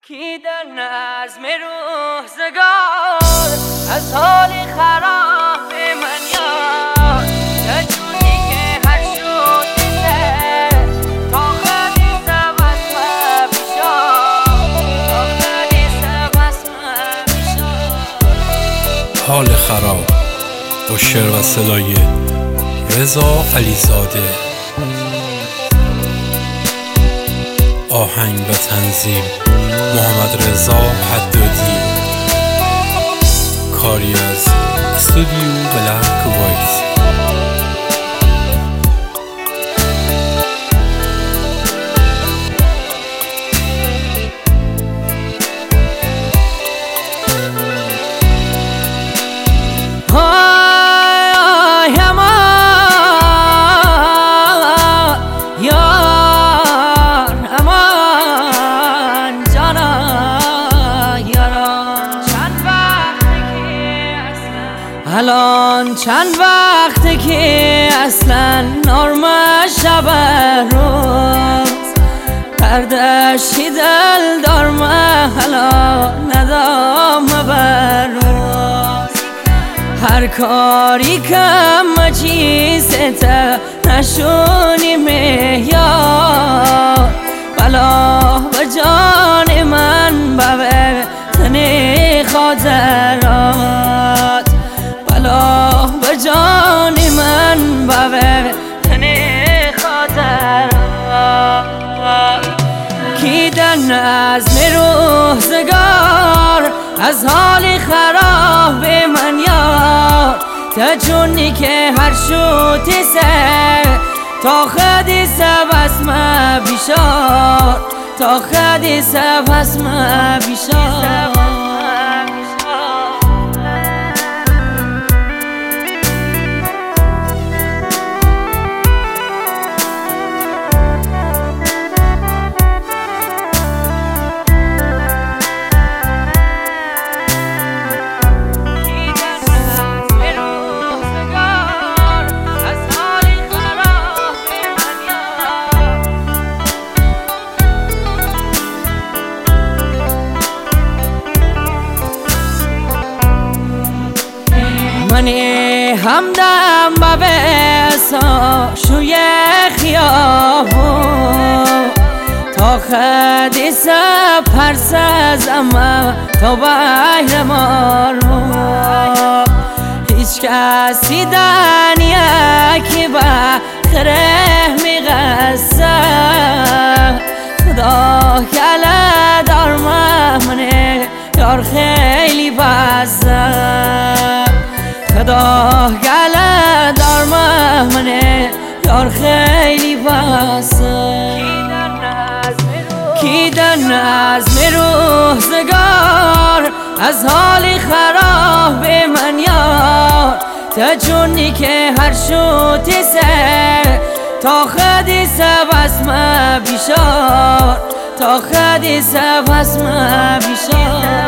کی در نظم روزگار از حال خراب من یار تجونی که هر شد دیده تا خدیثه بسمه بیشار تا خدیثه بسمه بیشار. حال خراب با شعر و صدای رضا علیزاده، آهنگ و تنظیم محمد رضا حدادی، کاری از استودیو بلک وایت. الان چند وقته که اصلا نرم شب روز دردشی دل دارم حالا ندام بر روز هر کاری کم چیزت نشونی میار بلا به جان من به تنی خاطرات بلا به جان من به تنی خاطرات. کی در نظم روزگار از حال خراب من یار تجونی که هر شوتی سه تا خدیثه بسمه بیشار تا خدیثه بسمه بیشار. منی همدم با بسا شوی خیابون تا خدیثه پرسزم تا بحر مارو هیچ کسی دنیا که بخره میغسه خدا کله دار منه یار خیلی بزه خدا گله دار منه یار خیلی بسه. کی در نظم روزگار از حال خراب من یار تجونی که هر شوتی سه تا خدیثه بسمه بیشار تا خدیثه بسمه بیشار.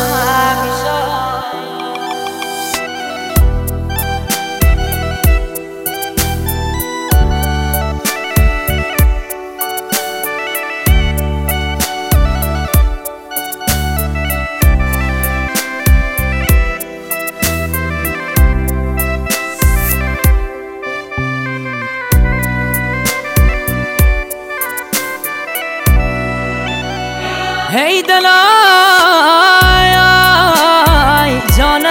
هی دلای جان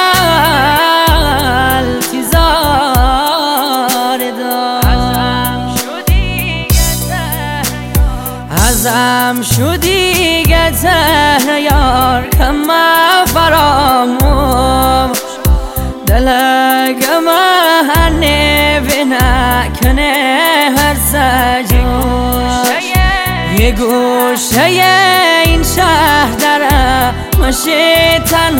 دل تیزار ازم شدی گته یار کم فراموش دلگم نبینه کنه هر سجوش یه گوشه این شهر داره مشه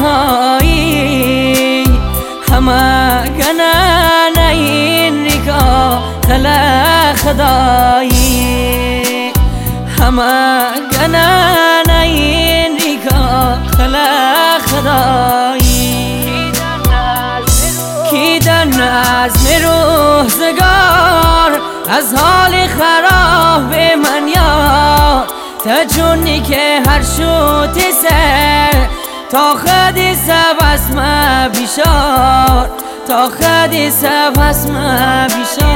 تنهایی همه گنن این نگاه خلا خدایی همه گنن این نگاه خلا خدایی. کی در نظم روزگار از حال خراب من یار تجون شونی که هر شو تسر تا خدي سب اسمه بیشار تا خدي سب اسمه بیشار